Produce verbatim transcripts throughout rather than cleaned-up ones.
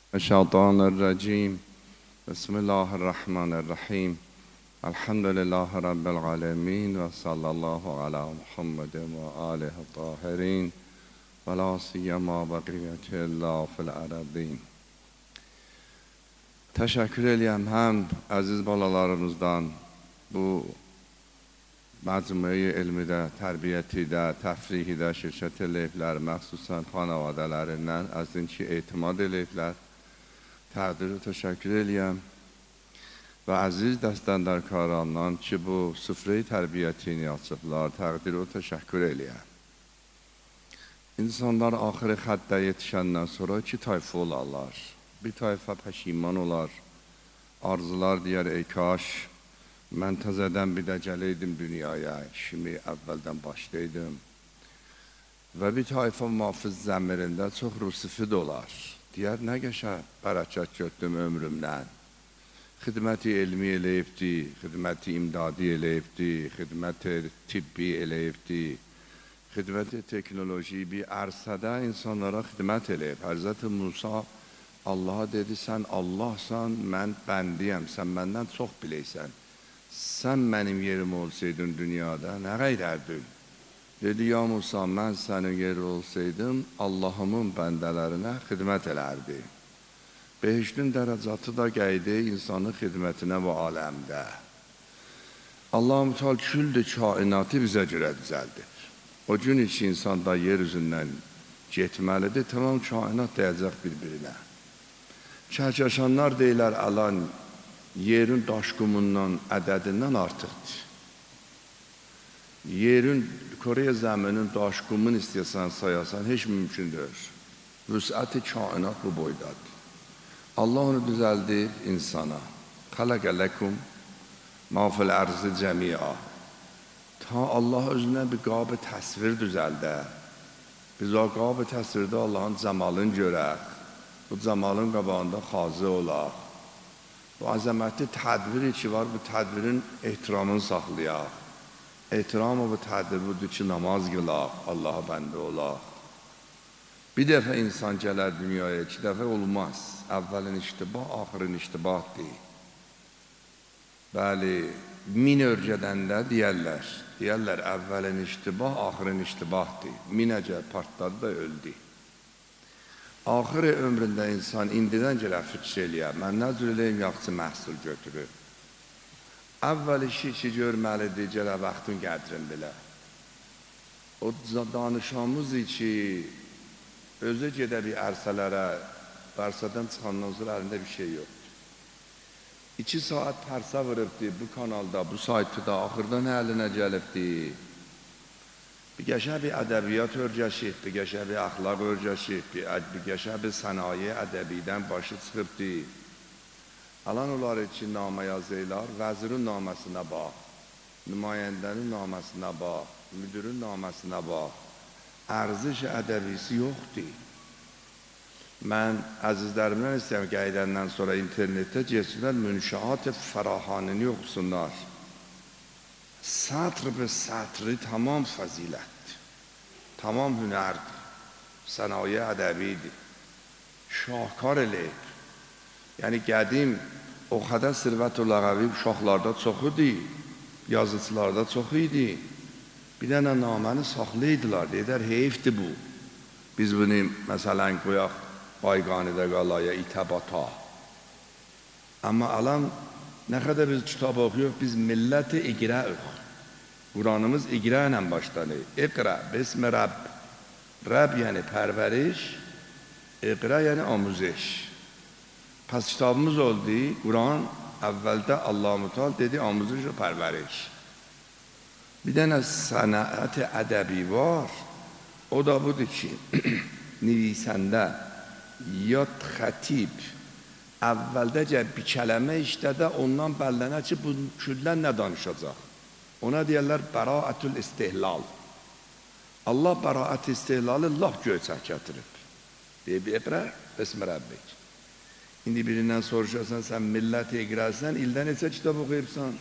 الشيطان الرجيم بسم الله الرحمن الرحيم الحمد لله رب العالمين وصلى الله على محمد وآله الطاهرين ولا سيما بقية الله في الأرضين. Təşəkkür eləyəm həm əziz balalarımızdan bu məcmuəyi elmidə, tərbiyyətidə, təfrihidə şirkət eləyiblər, məxsusən xanavadələrindən əzin ki, etimad eləyiblər. Təqdir təşəkkür eləyəm və əziz dəstəndərkarandan ki, bu süfrə-i tərbiyyətini açıblar, təqdir o təşəkkür eləyəm. İnsanlar axırı xəttə yetişəndən sonra iki tayfa olarlar. Bir tayfa pəşiman olar, arzular deyər, ey kaş, mən təzədən bir də gələydim dünyaya, işimi əvvəldən başlaydım. Və bir tayfa muhafiz zəmirində çox rusifid olar. Deyər, nə qəşə bərəkət götdüm ömrümdən. Xidməti elmi eləyibdi, xidməti imdadi eləyibdi, xidməti tibbi eləyibdi, xidməti teknoloji bir ərsədə insanlara xidmət eləyib. Həzrəti Musa Allaha dedi, sən Allahsan, mən bəndiyəm, sən məndən çox biləysən. Sən mənim yerim olsaydın dünyada, nə qaydərdin? Dedi, ya Musa, mən sənin yeri olsaydım, Allahımın bəndələrinə xidmət elərdi. Behiştin dərəcatı da qəydi insanın xidmətinə və aləmdə. Allah-u Teala küldü kainatı bizə görə düzəldir. O gün içi insan da yer üzündən getməlidir, tamam kainat dəyəcək bir-birinə. Kəhkəşanlar deyilər, alan yerin daşqumundan, ədədindən artıqdır. Yerin, Koreya zəminin daşqumun istəyəsən, sayasan, heç mümkündür. Vüsəti kainat bu boydadır. Allah onu düzəldir insana. Xələqə ləkum ma fil ərzı cəmi'a. Ta Allah özünə bir qabı təsvir düzəldə. Biz o qabı təsvirdə Allahın cəmalını görək. Bu cəmalın qabağında xazı olaq. Bu əzəmətli tədbiri ki var, bu tədbirin ehtiramını saxlayaq. Ehtiramı bu tədbir budur ki, namaz qılaq, Allaha bəndə olaq. Bir dəfə insan gələr dünyaya, iki dəfə olmaz. Əvvəlin iştibah, axırın iştibah deyil. Bəli, min örgədəndə deyərlər, deyərlər əvvəlin iştibah, axırın iştibah deyil. Minəcə partladı da öldü. Axırı ömründə insan indidən gələ fikir eləyər, mən nə cür eləyim, yaxçı məhsul götürür. Əvvəl işi ki, görməlidir, gələ vaxtın qədrin bilə. O danışamız ki, özü gedə bir ərsələrə, ərsədən çıxandan sonra əlində bir şey yoxdur. İki saat pərsə vırıbdır bu kanalda, bu saytıda, axırda nə əlinə gəlibdir? Bir qəşə bir ədəbiyyat örgəşib, bir qəşə bir əxlaq örgəşib, bir qəşə bir sənaye ədəbiyyədən başı çıxıbdır. Alan olar ki, namə yazıylar, vəzirin naməsinə bax, nümayəndənin naməsinə bax, müdürün naməsinə bax, ərziş ədəbisi yoxdur. Mən əzizlərimdən istəyəm qeydəndən sonra internetdə geçsinlər, münşaat-ı fərahanini oxusunlar. Satr və satri tamam fəzilətdir, tamam hünərdir, sənaye ədəbidir, şahkar eləyib. Yəni, qədim o qədər sirvət-ü ləğəvi uşaqlarda çox idi, yazıçılarda çox idi. Bir dənə naməni saxlaydılar, deyilər, heyfdir bu. Biz bunu, məsələn, qoyaq Bayqanidə qalaya, itəbata. Amma alan, nə qədər biz kitab oxuyuq, biz milləti iqrəuq. Quranımız iqrə ilə başlanır. İqrə, bismi Rəbb. Rəbb yəni pərvəriş, iqrə yəni amuzиш. Pəs kitabımız oldu, Quran əvvəldə Allah-u Teala dedi, amuzиш və pərvəriş. Bir dənə sənət-i ədəbi var, o da budur ki, nivisəndə ya xətib əvvəldəcə bir kələmə işlədə, ondan bəllənə ki, bu küllən nə danışacaq? Ona deyərlər, bəraətül istihlal. Allah bəraət-i istihlalı laf göyçək gətirib. Deyib, iqrə, bismi Rəbbik. İndi birindən soruşasan, sən millət iqrəsən, ildə neçə kitab oxuyubsan?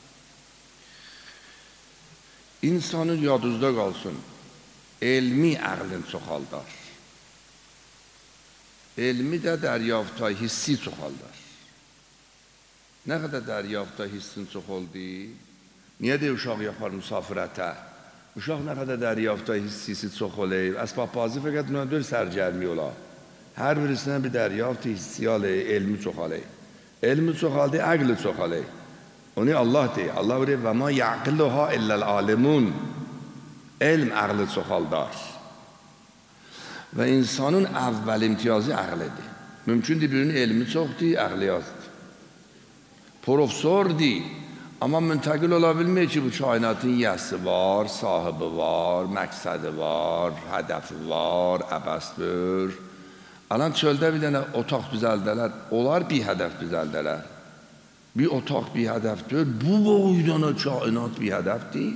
İnsanın yadınızda qalsın, elmi əqlin çoxaldar. elmi də dəryaftay hissi çoxaldar. Nə qədər dəryaftay hissin çox oldu? Niyə də uşaq yapar müsafirətə? Uşaq nə qədər dəryaftay hissisi çox olayıb? Əsbab bazı fəqət nöndür sərgərmi ola. Hər birisindən bir dəryaftay hissi alayıb, elmi çoxalayıb. Elmi çoxaldı, əqli çoxalayıb. Onu Allah deyir. Allah deyir, və ma ya'qiluha illəl alimun. Elm əqli çoxaldar. Və insanın əvvəl imtiyazı əqlidir. Mümkündür birinin elmi çoxdur, əqli azdır. Profesordur, amma müntəqil ola bilmir ki, bu kainatın yəsi var, sahibi var, məqsədi var, hədəfi var, əbəsdir. Alan çöldə bir dənə otaq düzəldələr, onlar bir hədəf düzəldələr. Bir otaq bir hədəfdir, bu boydana kainat bir hədəfdir.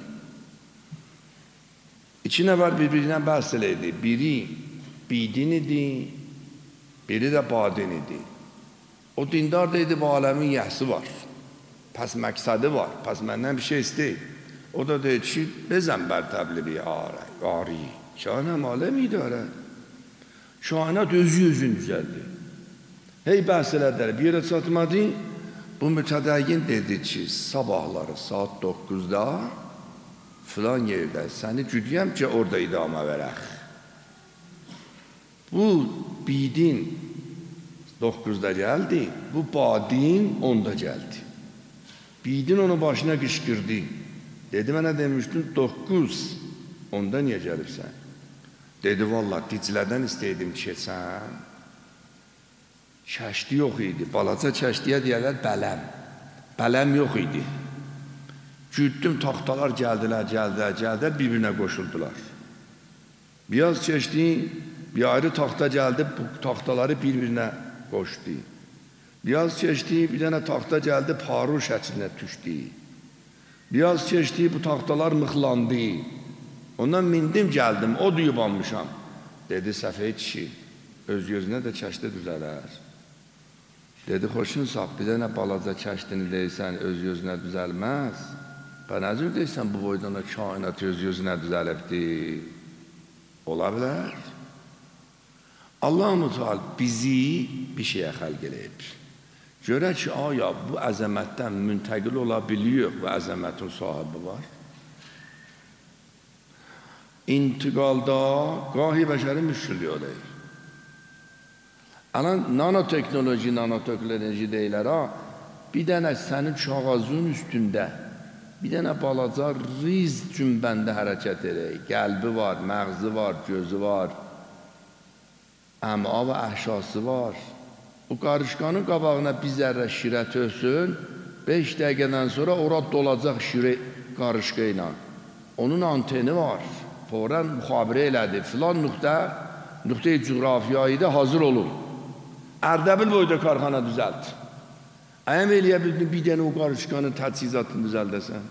İki nəfər bir-birinə bəhs eləydi. Biri bidin idi, biri də badin idi. O dindar deydi, bu aləmin yəhsi var. Pəs məqsədi var, pəs məndən bir şey istəyir. O da deyir ki, bezən bərtəbli bir ari. Kainat aləmi idarə. Kainat özü özün düzəldi. Hey bəhs elədilər, bir yerə çatmadı. Bu mütədəyin dedi ki, sabahları saat doqquzda filan yerdə səni güdüyəm ki, orada idamə verək. Bu bidin doqquzda gəldi, bu badin onda gəldi. Bidin onun başına qışqırdı. Dedi, mənə demişdin doqquz, onda niyə gəlibsən? Dedi, valla, dicilərdən istəydim keçsən. Kəşdi yox idi, balaca kəşdiyə deyərlər bələm. Bələm yox idi. Güddüm, taxtalar gəldilər, gəldilər, gəldilər, bir-birinə qoşuldular. Biraz keçdi, bir ayrı taxta gəldi, bu taxtaları bir-birinə qoşdu. Biraz keçdi, bir dənə taxta gəldi, parur şəklinə düşdü. Biraz keçdi, bu taxtalar mıxlandı. Ondan mindim, gəldim, o duyub almışam. Dedi, səfəy kişi, öz gözünə də kəşdi düzələr. Dedi, xoşun sağ, bir dənə balaca kəşdini deysən, öz gözünə düzəlməz. Bə nəzir deysən, bu boydana kainat öz gözünə düzəlibdir. Ola bilər. Allah-u Teala bizi bir şeyə xəlq eləyib. Görək ki, aya bu əzəmətdən müntəqil ola biliyor, bu əzəmətin sahibi var. İntiqalda qahi bəşəri müşkül olayır. Anan nanoteknoloji, nanoteknoloji deyilər, ha, bir dənə sənin kağızın üstündə, bir dənə balaca riz cümbəndə hərəkət edək. Qəlbi var, məğzi var, gözü var, əma və əhşası var. O qarışqanın qabağına bir zərrə şirə töksün, beş dəqiqədən sonra ora dolacaq şirə qarışqa ilə. Onun anteni var, fərən müxabirə elədi, filan nöqtə, nöqtə-i coğrafiyayı da hazır olun. Ərdəbil boyda karxana düzəlt. Əyəm eləyə bildin, bir dənə o qarışqanın təchizatını düzəldəsən.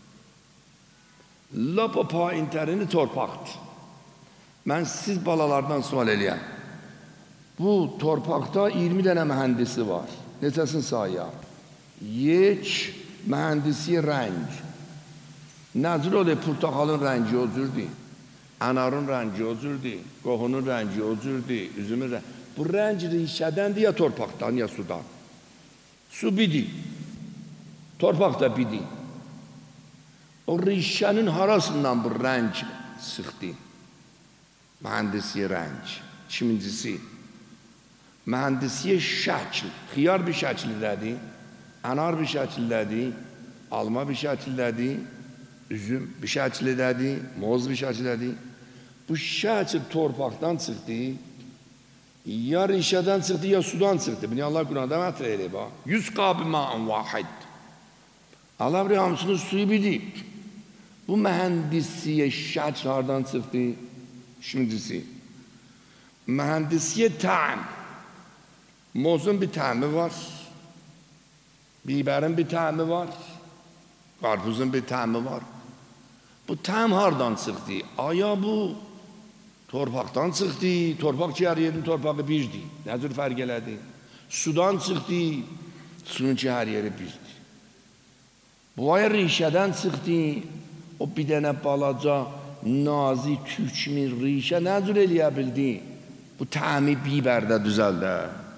Lapa paintərini torpaqdır. Mən siz balalardan sual eləyəm. Bu torpaqda iyirmi dənə mühəndisi var. Neçəsini sayaq? Yek mühəndisi rəng. Nəzir olayı, portaxalın rəngi o cürdür. Anarın rəngi o cürdür. Qohunun rəngi o cürdür. Üzümün rəngi. Bu rəng rişədəndir ya torpaqdan, ya sudan. Su bidi. Torpaq da bidi. O rişənin harasından bu rəng sıxdı. Mühəndisi rəng. İkincisi, mühəndisi şəkil. Xiyar bir şəkildədir, anar bir şəkildədir, alma bir şəkildədir, üzüm bir şəkildədir, moz bir şəkildədir. Bu şəkil torpaqdan çıxdı, ya rişədən çıxdı, ya sudan çıxdı. Bunu Allah Quranda mətrə eləyib. Yüz qabi ma'ın vahid. Allah bir hamısının suyu bilib. Bu mühəndisiyə şəkil hardan çıxdı? İkincisi, mühəndisiyə təm. Mozun bir təmi var, bibərin bir təmi var, qarpuzun bir təmi var. Bu təm hardan çıxdı? Aya bu torpaqdan çıxdı, torpaq ki, hər yerin torpağı birdir. Nəzir fərq elədi? Sudan çıxdı, suyun ki, hər yeri birdir. Bu aya rişədən çıxdı, o bir dənə balaca nazi tükmin rişə nəzir eləyə bildi? bu təmi bibərdə düzəldə.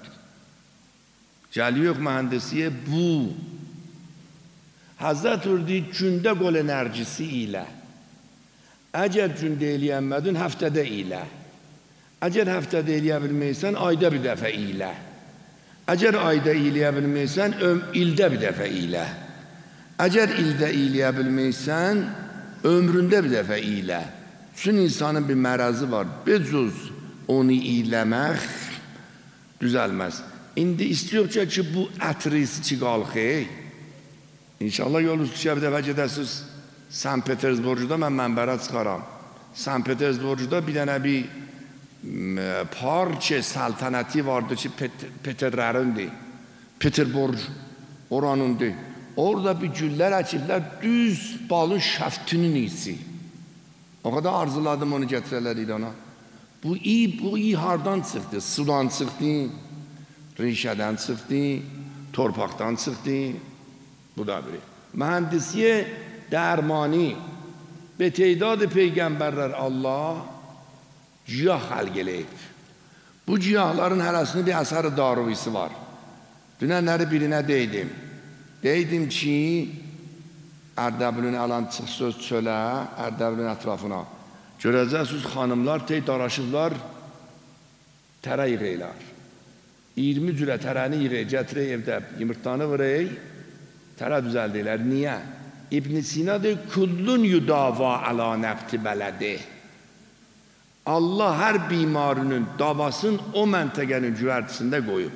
Gəliyor mühəndisiyə bu. Həzrət Urdi gündə qol enerjisi ilə. Əgər gündə eləyənmədin, həftədə ilə. Əgər həftədə eləyə bilməysən, ayda bir dəfə ilə. Əgər ayda eləyə bilməysən, ildə bir dəfə ilə. Əgər ildə eləyə bilməysən, ömründə bir dəfə ilə. Çünki insanın bir mərazi var. Becuz onu iləmək düzəlməz. İndi istiyor ki, bu ətrisi qalxı. İnşallah yol üstü bir dəfə gedəsiniz Sankt Petersburg'da, mən mənbərə çıxaram. Sankt Petersburg'da bir dənə bir parça saltanəti vardı ki, Peterlərindi. Peterburg oranındı. Orada bir güllər əkiblər, düz balın şəftinin iyisi. O kadar arzuladım onu getirələr İrana. Bu iyi, bu iyi hardan çıxdı? Sudan çıxdı, rişədən çıxdı, torpaqdan çıxdı. Bu da biri. Mühəndisiyə dərmani ve teydad peygamberler Allah ciyah xəlq eləyib. Bu ciyahların hərəsinin bir əsəri daruvisi var. Dünənləri birinə deydim. Deydim ki, Ərdəbilin alan çıx söz çölə, Ərdəbilin ətrafına. Görəcəksiniz xanımlar tey daraşıblar, tərə yığırlar. iyirmi cürə tərəni yığır, gətirək evdə yumurtanı vırıq, tərə düzəldirlər. Niyə? İbn Sina deyir, kullun yudava ala nəbti bələdi. Allah hər bimarının davasını o məntəqənin cüvərtisində qoyub.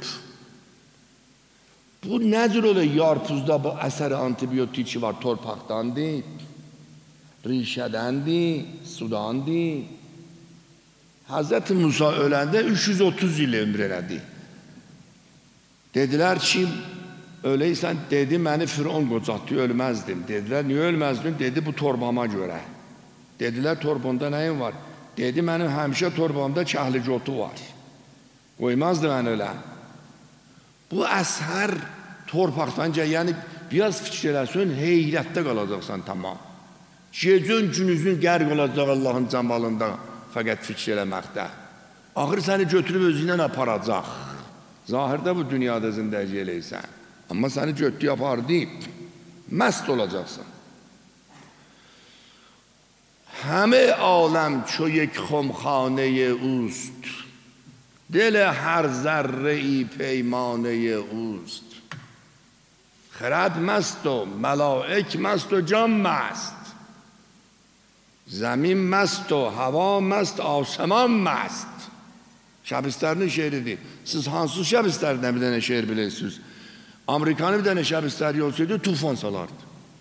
Bu nədir öyle yarpuzda bu əsəri antibiyotik var, torpaqdandır, rişədəndir, sudandır. Hazreti Musa öləndə üç yüz otuz il ömür elədi. Dedilər ki, öyleysən, dedi, məni Firon qocatdı, ölməzdim. Dedilər, niyə ölməzdin? Dedi, bu torbama görə. Dedilər, torbanda nəyin var? Dedi, mənim həmişə torbamda kəhlicotu var. Qoymazdı mən ölə. Bu əsər torpaqdan gəl, yəni biraz fikir eləsin, heyrətdə qalacaqsan tamam. Gecün günüzün qərq olacaq Allahın cəmalında, fəqət fikir eləməkdə. Axır səni götürüb özündən aparacaq. Zahirdə bu dünyada zindəci eləysən. Amma səni götürüb apardı, məst olacaqsan. Həmə aləm ço یک خمخانه اوست دل هر ذره ای پیمانه اوست خرد مست و ملائک مست و جان مست زمین مست و hava mast آسمان mast. Şəbistərinin şeiridir. Siz hansız şəbistərdən bir dənə şeir bilirsiniz? Amerikanı bir dənə şəbistəri olsaydı tufan salardı.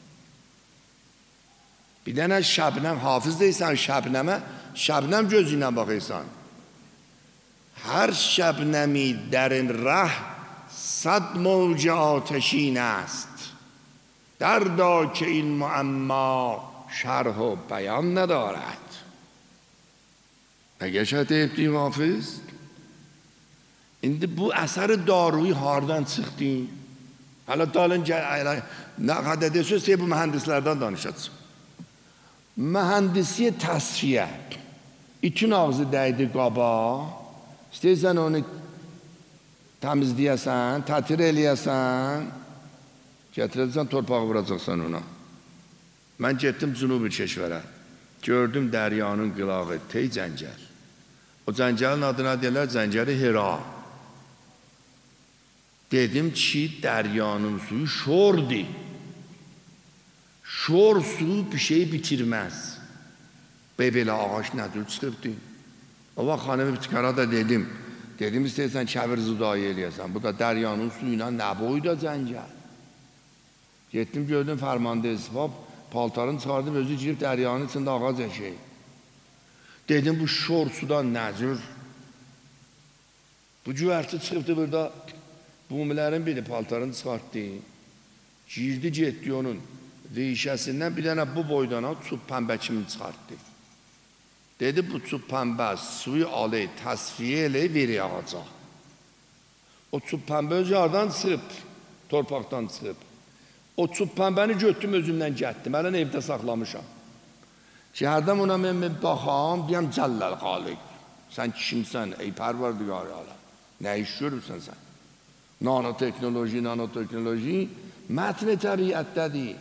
Bir dənə şəbnəm, hafız deysən şəbnəmə, şəbnəm gözü ilə baxırsan. Hər şəbnəmi dərin rəh sad موج آتشین است دردا که این معما شرح و بیان ندارد. Əgər şəhət eyibdiyim hafız, indi bu əsəri daruyu hardan çıxdı? Hələ dalın nə qədər desəz, bu mühəndislərdən danışacaq. Mühəndisiyə təsfiyə. İtin ağzı dəydi qaba, istəyirsən onu təmizləyəsən, tətir eləyəsən, gətirəcəksən, torpağı vuracaqsan ona. Mən getdim Cünubi Keşvərə, gördüm dəryanın qılağı, tey cəngəl. O cəngəlin adına deyirlər, cəngəli Hira. Dedim ki, dəryanın suyu şordur. Şor su bir şey bitirməz. Belə ağaç nədir çıxıbdır? O vaxt xanımı bitkara da dedim, dedim istəyirsən kəvir zudayı eləyəsən, bu da dəryanın suyuna nə boyda cəngəl. Getdim gördüm fərmanda esbab, paltarını çıxardım, özü girib dəryanın içində ağac əşək. Dedim bu şor sudan nəzir? Bu cüvərti çıxıbdı burada, bumilərin biri paltarını çıxartdı, girdi getdi onun rişəsindən bir dənə bu boydana çub pəmbə kimi çıxartdı. Dedi bu çub pəmbə suyu alı, təsfiyə elə veri ağaca. O çub pəmbə öz yardan çıxıb, torpaqdan çıxıb. O çub pəmbəni götdüm özümdən gətdim, ələn evdə saxlamışam. Şəhərdən ona mən baxam, deyəm Cəlləl Xaliq, Sen kimsən ey Pərverdigar aləm? Nə iş görürsən sən? Nanoteknoloji, nanoteknoloji mətn-i təbiətdədir.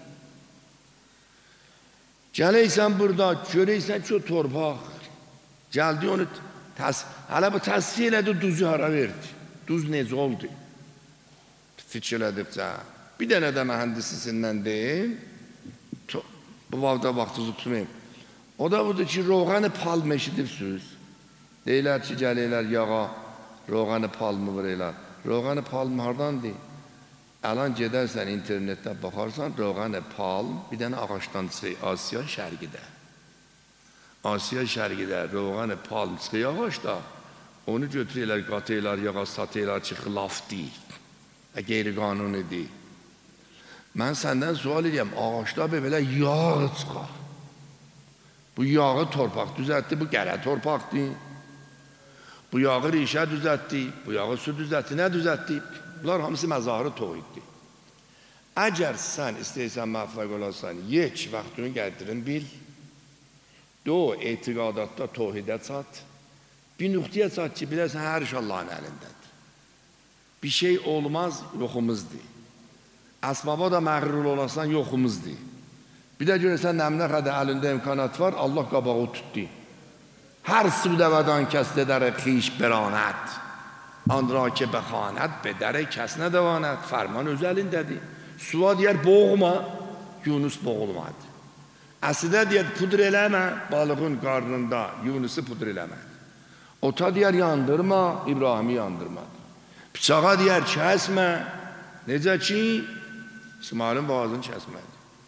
Gələysən burada, görəysən ki o torpaq. Gəldi onu, hələ bu təsvir elədi, duzu hara verdi. Duz necə oldu? Fikir edibcə. Bir dənə də mühəndisisindən deyim, bu vaxtda vaxtınızı tutmayayım. O da budur ki, roğanı palm eşidibsiniz. Deyirlər ki, gəlirlər yağa, roğanı palmı vururlar. Roğanı palm hardandır? Əlan gedərsən internetdə baxarsan, roğanı palm bir dənə ağaçdan çıxır, Asiya şərqidə. Asiya şərqidə roğanı palm çıxır ağaçda, onu götürürlər, qatırlar, yağa satırlar ki, xilafdır, qeyri-qanunidir. Mən səndən sual edirəm, ağaçda belə yağ çıxar. Bu yağı torpaq düzəltdi, bu qərə torpaqdır. Bu yağı rişə düzəltdi, bu yağı su düzəltdi, nə düzəltdi? Bunlar hamısı məzahırı tohiddir. Əgər sən istəyirsən müvəffəq olasan, yek vaxtını gəldirin bil, do etiqadatda tohidə çat, bir nöqtəyə çat ki, bilərsən, hər iş Allahın əlindədir. Bir şey olmaz, yoxumuzdur. Əsbaba da məğrur olasan, yoxumuzdur. Bir də görürsən, nəmnə qədər əlində imkanat var, Allah qabağı tutdu. Hər sudəvədan kəs dedərək xiş beranət, andra ki bəxanət bedərək kəs nə devanət, fərman öz əlindədir. Suva deyər, boğma, Yunus boğulmadı.Əsidə deyər, pudur eləmə, balığın qarnında, Yunusu pudur eləmədi. Ota deyər, yandırma, İbrahimi yandırmadı. Bıçağa deyər, kəsmə, necə ki, İsmailin boğazını kəsmədi.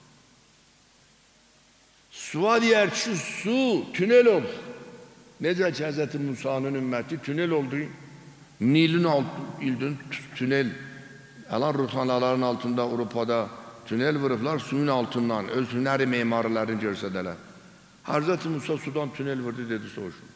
Suva deyər ki, su, tünel ol. Necə ki, Həzrəti Musa'nın ümməti tünel oldu. Nilin altın, tünel, əlan ruhsanaların altında, Avropada tünel vurublar suyun altından, öz hünəri memarlarını görsədələr. Həzrəti Musa sudan tünel vurdu, dedi, soğuşun.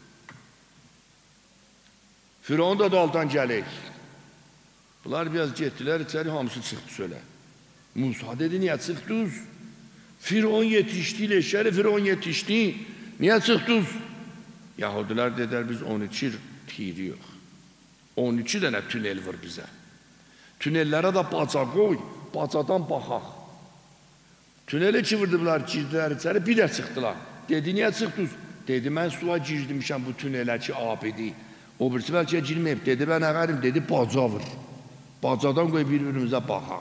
Firavun da daldan gələk. Bunlar biraz getdilər, içəri hamısı çıxdı söyle. Musa dedi, niyə çıxdınız? Firavun yetişdi, leşəri Firavun yetişdi, niyə çıxdınız? Yahudilər dedilər, biz on iki tiri yox. on iki dənə tünel vur bizə. Tünellərə də baca qoy, bacadan baxaq. Tüneli ki vurdular, girdilər içəri, bir də çıxdılar. Dedi, niyə çıxdınız? Dedi, mən suya girdimişəm bu tünelə ki, abidi. O birisi bəlkə girməyib, dedi, mən əğərim, dedi, baca vur. Bacadan qoy bir-birimizə baxaq.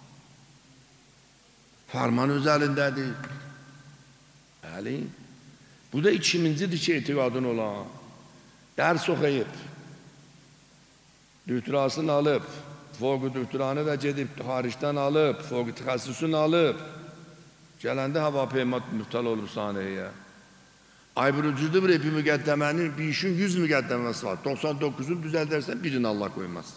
Fərman öz əlindədir. Bəli. Bu da ikincidir ki, etiqadın olan. Dərs oxuyub, doktorasını alıb, foqu doktoranı da gedib, xaricdən alıb, foqu təxəssüsünü alıb, gələndə hava peymat mübtəl olub saniyyə. Ayburucudur bir epi müqəddəmənin, bir işin yüz müqəddəməsi var. doxsan doqquzunu düzəldərsən, birini Allah qoymaz.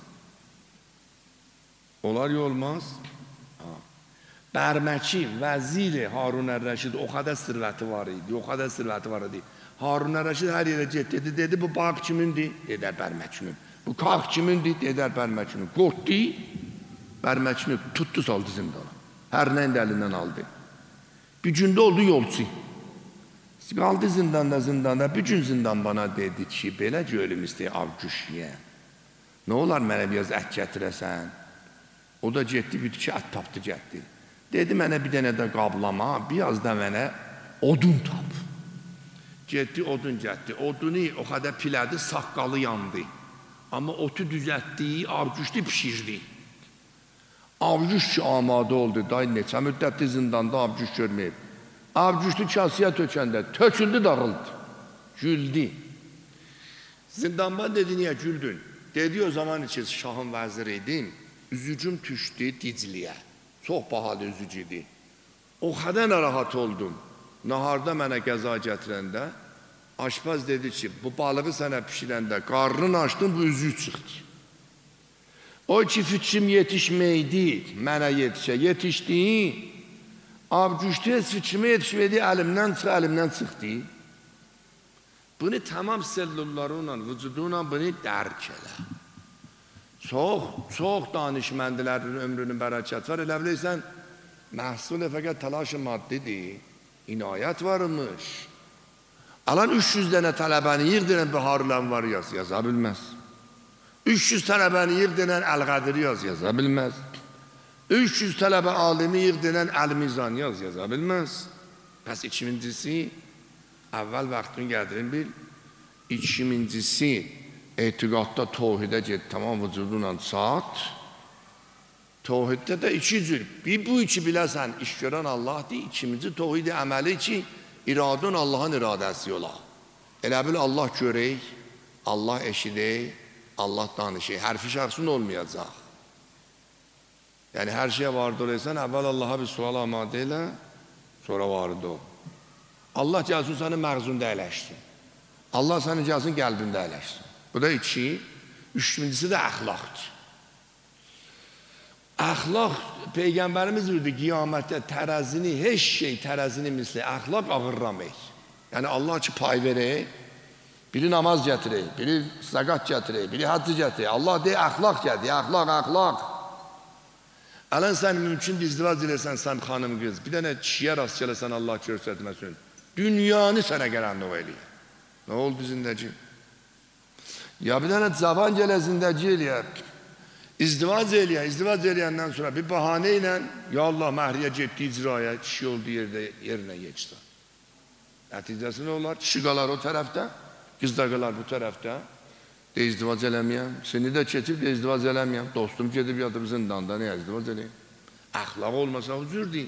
Onlar olmaz. Bərməki, vəziri Harun Ər-Rəşid o qədər sirvəti var idi, o qədər sirvəti var idi. Harun Ər-Rəşid hər yerə get, dedi, dedi, bu bağ kimindir? Dedər Bərməkinin. Bu qalx kimindir? Dedər Bərməkinin. Qorxdu, Bərməkini tutdu, saldı zindana. Hər nəyin əlindən aldı. Bir gündə oldu yolçu. Qaldı zindanda, zindanda, bir gün zindan bana dedi ki, belə gölüm istəyir, avcüş yiyən. Nə olar mənə biraz ət gətirəsən? O da getdi, bir iki ət tapdı, getdi. Dedi, mənə bir dənə də qablama, biraz da mənə odun tap. Getdi, odun getdi. Odunu o qədər pilədi, saqqalı yandı. Amma otu düzətdi, avcüşdü, pişirdi. Avcüş ki, amadə oldu, day neçə müddətli zindanda avcüş görməyib. Avcüşdü kasıya tökəndə, töküldü, dağıldı. Güldü. Zindanban dedi, niyə güldün? Dedi, o zaman ki, şahın vəzir idim, üzücüm düşdü Dicliyə. Çox bahalı üzücü idi. O qədər narahat oldum. Naharda mənə qəza gətirəndə, aşpaz dedi ki, bu balığı sənə pişirəndə, qarnını açdın, bu üzü çıxdı. O ki, fikrim yetişməydi, mənə yetişə, yetişdi, avcüşdü, fikrimi yetişməydi, əlimdən çıx, əlimdən çıxdı. Bunu tamam sellullarla, vücudunla bunu dərk elə. Çox, çox danışməndilərin ömrünün bərəkət var. Elə bilirsən, məhsul fəqət təlaş maddidir, inayət varmış. Alan üç yüz dənə tələbəni yığ denən Baharul var yaz, yaza bilməz. üç yüz tələbəni yığ denən Əl-Qədir yaz, yaza bilməz. üç yüz tələbə alimi yığ denən Əl-Mizan yaz, yaza bilməz. Pəs ikincisi, əvvəl vaxtını gədirin bil, ikincisi, etiqadda tohidə get, tamam vücudunla saat. Tohiddə də iki cür. Bir bu iki biləsən, iş görən Allahdır. İkinci tohid-i əməli ki, iradın Allahın iradəsi ola. Elə bil Allah görək, Allah eşidək, Allah danışıq. Hərfi şəxsin olmayacaq. Yəni hər şeyə vardı olaysan, əvvəl Allaha bir sual amadə elə, sonra vardı o. Allah gəlsin səni məğzunda əyləşsin. Allah səni gəlsin qəlbində əyləşsin. Bu da iki. Üçüncüsü də əxlaqdır. Əxlaq, Peyğəmbərimiz deyirdi, qiyamətdə tərəzini, heç şey tərəzini misli, əxlaq ağırramək. Yəni Allah ki pay verək, biri namaz gətirək, biri zəqat gətirək, biri haccı gətirək. Allah deyir, əxlaq gətir, əxlaq, əxlaq. Ələn sən mümkün izdivac eləsən, sən xanım qız, bir dənə kişiyə rast gələsən Allah göstərməsin. Dünyanı sənə gələn o eləyir. Nə oldu zindəci? Ya bir dənə cavan gələ zindəci eləyər. İzdivac eləyən, izdivac eləyəndən sonra bir bahane ilə ya Allah məhriyə getdi icraya, kişi olduğu yerdə yerinə geçdi. Nəticəsi nə olar? Kişi qalar o tərəfdə, qız da qalar bu tərəfdə. De izdivac eləməyəm, seni də keçib de izdivac eləməyəm. Dostum gedib yatıb zindanda, nəyə izdivac eləyəm? Əxlaq olmasa huzur deyin.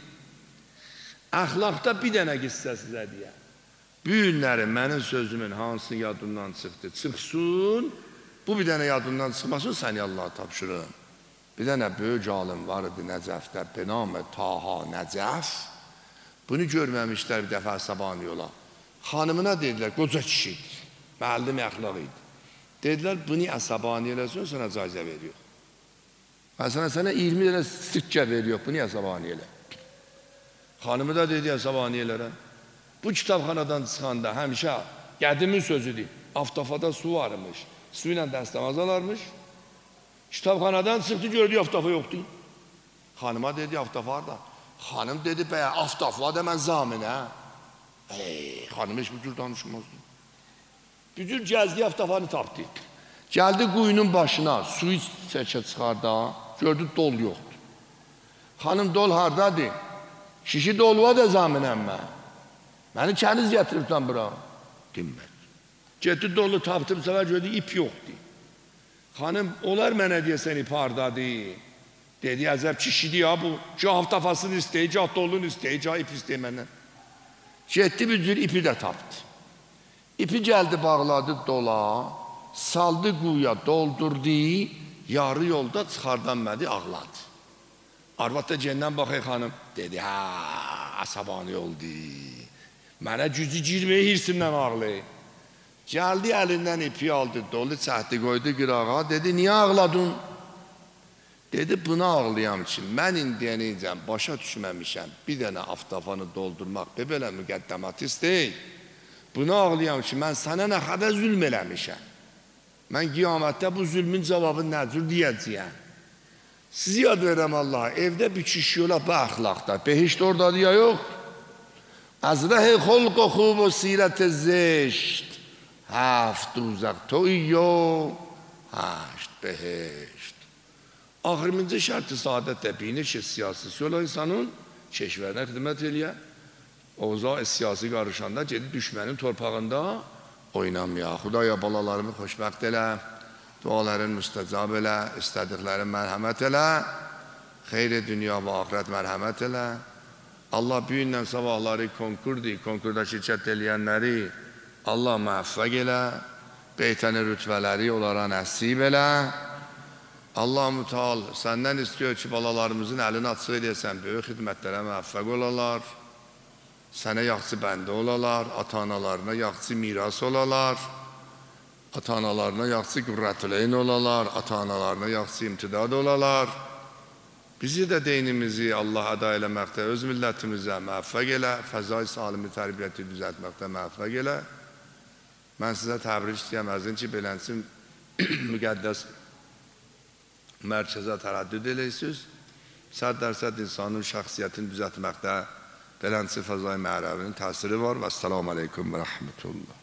Əxlaqda bir dənə qissə sizə deyəm. Bu günləri mənim sözümün hansı yadından çıxdı, çıxsın. Bu bir dənə yadından çıxmasın, səni Allah'a tapşırın. Bir dənə böyük alim var idi Nəcəfdə, benamı Taha Nəcəf. Bunu görməmişlər bir dəfə Səbani yola. Xanımına dedilər, qoca kişidir, müəllim əxlaq idi. Dedilər, bunu Əsəbani eləsin, sana cayzə veriyor. Məsələn, sənə iyirmi dənə sikkə veriyor, bunu Əsəbani elə. Xanımı da dedi Əsəbani elərəm. Bu kitabxanadan çıxanda həmişə qədimin sözüdür, aftafada su varmış. Su ilə dəstəmaz alarmış. Kitabxanadan çıxdı, gördü, aftafa yoxdur. Xanıma dedi, aftafa var da. Xanım dedi, bəyə, aftaf var da mən zaminə. Ey, xanım heç bu cür danışmazdı. Bücür gəzdi, aftafanı tapdı. Gəldi quyunun başına, suyu çəkə çıxarda, gördü, dol yoxdur. Xanım, dol hardadır? Şişi dol var da zaminəm mən. Məni kəniz gətiribsən bura. Dinmədi. Getdi dolu tapdım, səvər gördü, ip yoxdur. Xanım, olar mənə deyəsən ip hardadır? Dedi, əzəb kişidir ya bu. Gah aftafasını istəyir, gah dolunu istəyir, gah ip istəyir məndən. Getdi bir cür ipi də tapdı. İpi gəldi, bağladı dola, saldı quyuya, doldurdu, yarı yolda çıxardanmədi, ağladı. Arvad da cendən baxay xanım, dedi, hə, əsəbani oldu. Mənə gücü girməyə hirsimdən ağlayır. Gəldi əlindən ipi aldı, dolu çəkdi, qoydu qırağa, dedi, niyə ağladın? Dedi, buna ağlayam ki, mən indiyənəcəm, başa düşməmişəm, bir dənə aftafanı doldurmaq, belə müqəddəmat istəyik. Buna ağlayam ki, mən sənə nə qədər zülm eləmişəm. Mən qiyamətdə bu zülmün cavabını nə cür deyəcəyəm. Sizi yad verəm Allah, evdə bir kişi yola bu əxlaqda, behişt oradadır ya yox. Əzrəh-i xolq-u xub-u sirət-i zeşt. Həft uzaq toyyo, həşt behişt. Ahırıncı şərti saadət də bilinir ki, siyasisi olan insanın keşvərinə xidmət eləyər. Oğuza siyasi qarışanda gedib düşmənin torpağında oynamaya. Xudaya balalarımı xoşbəxt elə, duaların müstəcab elə, istədiklərin mərhəmət elə, xeyri dünya və axirət mərhəmət elə. Allah büyündən sabahları konkurdur, konkurda şirkət eləyənləri Allah müvəffəq elə, beytəni rütbələri onlara nəsib elə. Allah müteal səndən istiyor ki, balalarımızın əlini açıq edəsən, böyük xidmətlərə müvəffəq olalar. Sənə yaxçı bəndə olalar, ata-analarına yaxçı miras olalar, ata-analarına yaxçı qürrətüleyn olalar, ata-analarına yaxçı imtidad olalar. Bizi də dinimizi Allah əda eləməkdə, öz millətimizə müvəffəq elə, fəzai salimi tərbiyyəti düzəltməkdə müvəffəq elə. Mən sizə təbrik istəyəm, əzin ki, belənsin müqəddəs mərkəzə tərəddüd eləyirsiniz. Səd dərsəd insanın şəxsiyyətini düzəltməkdə Beləncə Fəzai Məhərrəvinin təsiri var və əssalamu aleykum və rəhmətullah.